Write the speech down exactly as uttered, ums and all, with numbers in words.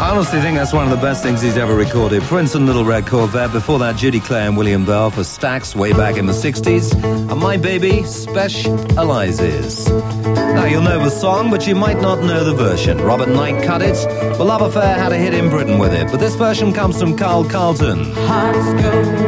I honestly think that's one of the best things he's ever recorded. Prince and Little Red Corvette, before that Judy Clare and William Bell for Stax way back in the sixties, and My Baby Specializes. Now, you'll know the song, but you might not know the version. Robert Knight cut it, but Love Affair had a hit in Britain with it, but this version comes from Carl Carlton. Hearts go